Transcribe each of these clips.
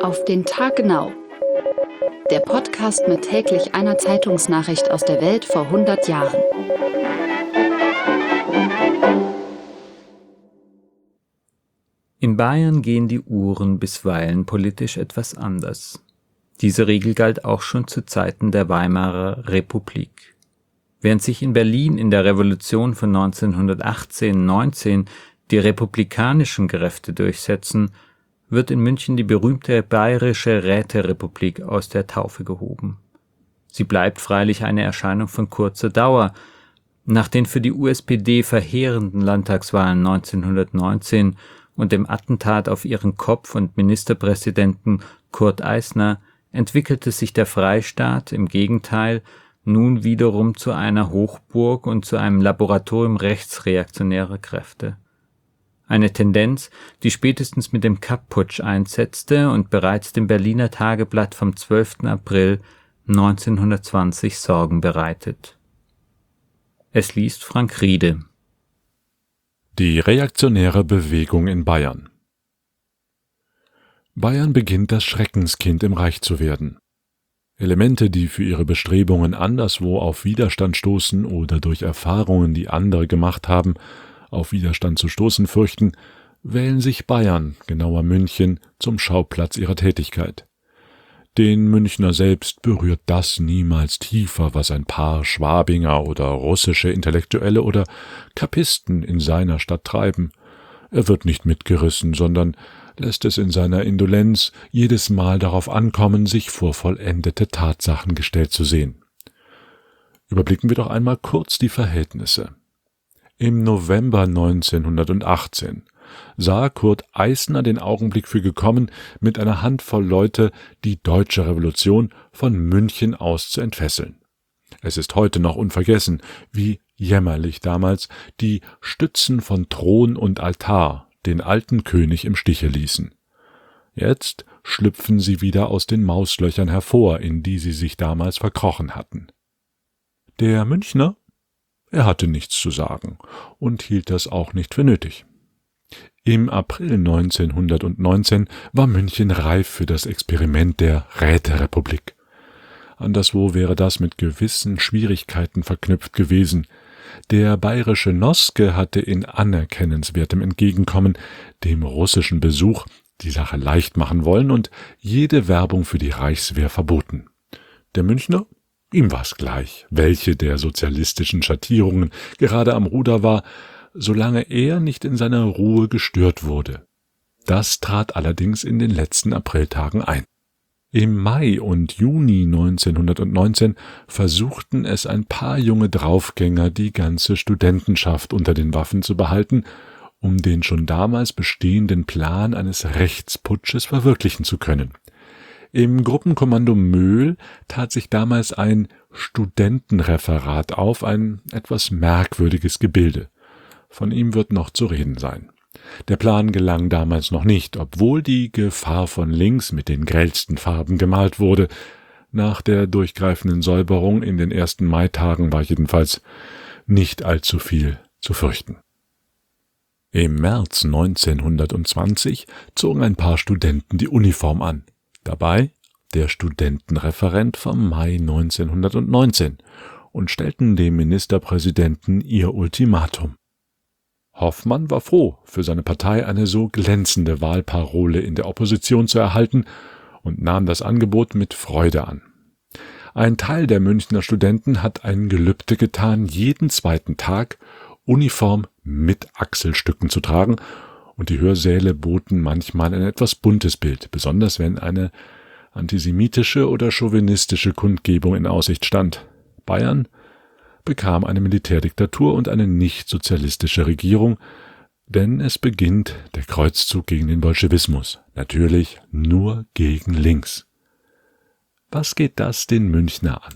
Auf den Tag genau. Der Podcast mit täglich einer Zeitungsnachricht aus der Welt vor 100 Jahren. In Bayern gehen die Uhren bisweilen politisch etwas anders. Diese Regel galt auch schon zu Zeiten der Weimarer Republik. Während sich in Berlin in der Revolution von 1918/19 die republikanischen Kräfte durchsetzen, wird in München die berühmte Bayerische Räterepublik aus der Taufe gehoben. Sie bleibt freilich eine Erscheinung von kurzer Dauer. Nach den für die USPD verheerenden Landtagswahlen 1919 und dem Attentat auf ihren Kopf und Ministerpräsidenten Kurt Eisner entwickelte sich der Freistaat im Gegenteil nun wiederum zu einer Hochburg und zu einem Laboratorium rechtsreaktionärer Kräfte. Eine Tendenz, die spätestens mit dem Kapp-Putsch einsetzte und bereits dem Berliner Tageblatt vom 12. April 1920 Sorgen bereitet. Es liest Frank Riede. Die reaktionäre Bewegung in Bayern. Bayern beginnt das Schreckenskind im Reich zu werden. Elemente, die für ihre Bestrebungen anderswo auf Widerstand stoßen oder durch Erfahrungen, die andere gemacht haben, auf Widerstand zu stoßen fürchten, wählen sich Bayern, genauer München, zum Schauplatz ihrer Tätigkeit. Den Münchner selbst berührt das niemals tiefer, was ein paar Schwabinger oder russische Intellektuelle oder Kappisten in seiner Stadt treiben. Er wird nicht mitgerissen, sondern lässt es in seiner Indolenz jedes Mal darauf ankommen, sich vor vollendete Tatsachen gestellt zu sehen. Überblicken wir doch einmal kurz die Verhältnisse. Im November 1918 sah Kurt Eisner den Augenblick für gekommen, mit einer Handvoll Leute die deutsche Revolution von München aus zu entfesseln. Es ist heute noch unvergessen, wie jämmerlich damals die Stützen von Thron und Altar den alten König im Stiche ließen. Jetzt schlüpfen sie wieder aus den Mauslöchern hervor, in die sie sich damals verkrochen hatten. Der Münchner? Er hatte nichts zu sagen und hielt das auch nicht für nötig. Im April 1919 war München reif für das Experiment der Räterepublik. Anderswo wäre das mit gewissen Schwierigkeiten verknüpft gewesen. Der bayerische Noske hatte in anerkennenswertem Entgegenkommen dem russischen Besuch die Sache leicht machen wollen und jede Werbung für die Reichswehr verboten. Der Münchner? Ihm war's gleich, welche der sozialistischen Schattierungen gerade am Ruder war, solange er nicht in seiner Ruhe gestört wurde. Das trat allerdings in den letzten Apriltagen ein. Im Mai und Juni 1919 versuchten es ein paar junge Draufgänger, die ganze Studentenschaft unter den Waffen zu behalten, um den schon damals bestehenden Plan eines Rechtsputsches verwirklichen zu können. Im Gruppenkommando Möhl tat sich damals ein Studentenreferat auf, ein etwas merkwürdiges Gebilde. Von ihm wird noch zu reden sein. Der Plan gelang damals noch nicht, obwohl die Gefahr von links mit den grellsten Farben gemalt wurde. Nach der durchgreifenden Säuberung in den ersten Maitagen war jedenfalls nicht allzu viel zu fürchten. Im März 1920 zogen ein paar Studenten die Uniform an. Dabei der Studentenreferent vom Mai 1919 und stellten dem Ministerpräsidenten ihr Ultimatum. Hoffmann war froh, für seine Partei eine so glänzende Wahlparole in der Opposition zu erhalten und nahm das Angebot mit Freude an. Ein Teil der Münchner Studenten hat ein Gelübde getan, jeden zweiten Tag Uniform mit Achselstücken zu tragen, und die Hörsäle boten manchmal ein etwas buntes Bild, besonders wenn eine antisemitische oder chauvinistische Kundgebung in Aussicht stand. Bayern bekam eine Militärdiktatur und eine nicht-sozialistische Regierung, denn es beginnt der Kreuzzug gegen den Bolschewismus, natürlich nur gegen links. Was geht das den Münchner an?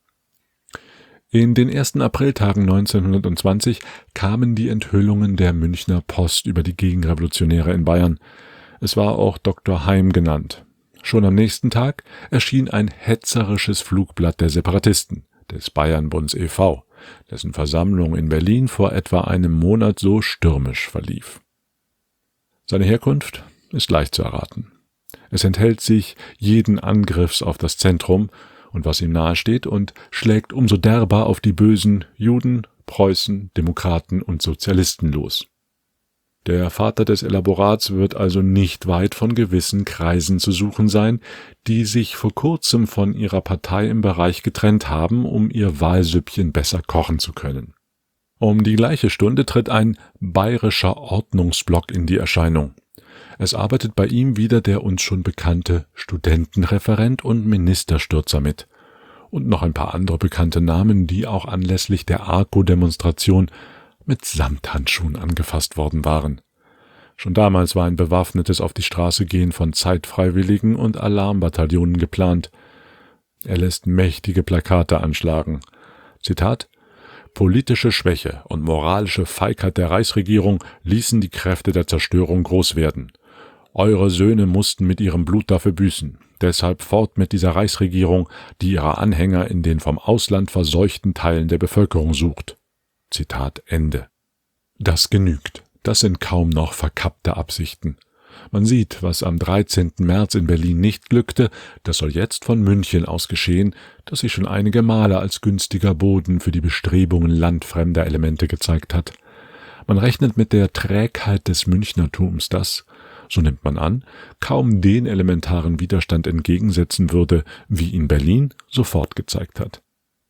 In den ersten Apriltagen 1920 kamen die Enthüllungen der Münchner Post über die Gegenrevolutionäre in Bayern. Es war auch Dr. Heim genannt. Schon am nächsten Tag erschien ein hetzerisches Flugblatt der Separatisten, des Bayernbunds e.V., dessen Versammlung in Berlin vor etwa einem Monat so stürmisch verlief. Seine Herkunft ist leicht zu erraten. Es enthält sich jeden Angriffs auf das Zentrum und was ihm nahesteht und schlägt umso derber auf die bösen Juden, Preußen, Demokraten und Sozialisten los. Der Vater des Elaborats wird also nicht weit von gewissen Kreisen zu suchen sein, die sich vor kurzem von ihrer Partei im Bereich getrennt haben, um ihr Wahlsüppchen besser kochen zu können. Um die gleiche Stunde tritt ein bayerischer Ordnungsblock in die Erscheinung. Es arbeitet bei ihm wieder der uns schon bekannte Studentenreferent und Ministerstürzer mit. Und noch ein paar andere bekannte Namen, die auch anlässlich der ARKO-Demonstration mit Samthandschuhen angefasst worden waren. Schon damals war ein bewaffnetes Auf die Straße gehen von Zeitfreiwilligen und Alarmbataillonen geplant. Er lässt mächtige Plakate anschlagen. Zitat: Politische Schwäche und moralische Feigheit der Reichsregierung ließen die Kräfte der Zerstörung groß werden. Eure Söhne mussten mit ihrem Blut dafür büßen. Deshalb fort mit dieser Reichsregierung, die ihre Anhänger in den vom Ausland verseuchten Teilen der Bevölkerung sucht. Zitat Ende. Das genügt. Das sind kaum noch verkappte Absichten. Man sieht, was am 13. März in Berlin nicht glückte, das soll jetzt von München aus geschehen, das sich schon einige Male als günstiger Boden für die Bestrebungen landfremder Elemente gezeigt hat. Man rechnet mit der Trägheit des Münchnertums, das, so nimmt man an, kaum den elementaren Widerstand entgegensetzen würde, wie ihn Berlin sofort gezeigt hat.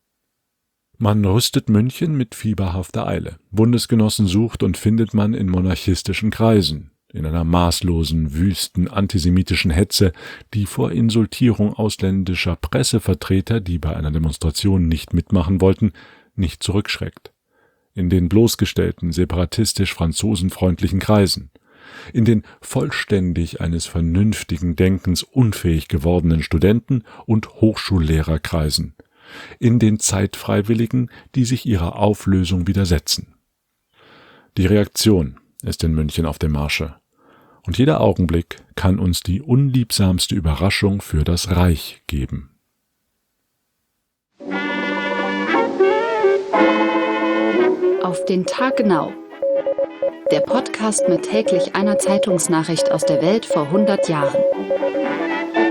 Man rüstet München mit fieberhafter Eile. Bundesgenossen sucht und findet man in monarchistischen Kreisen, in einer maßlosen, wüsten, antisemitischen Hetze, die vor Insultierung ausländischer Pressevertreter, die bei einer Demonstration nicht mitmachen wollten, nicht zurückschreckt. In den bloßgestellten, separatistisch-franzosenfreundlichen Kreisen, in den vollständig eines vernünftigen Denkens unfähig gewordenen Studenten- und Hochschullehrerkreisen, in den Zeitfreiwilligen, die sich ihrer Auflösung widersetzen. Die Reaktion ist in München auf dem Marsche. Und jeder Augenblick kann uns die unliebsamste Überraschung für das Reich geben. Auf den Tag genau. Der Podcast mit täglich einer Zeitungsnachricht aus der Welt vor 100 Jahren.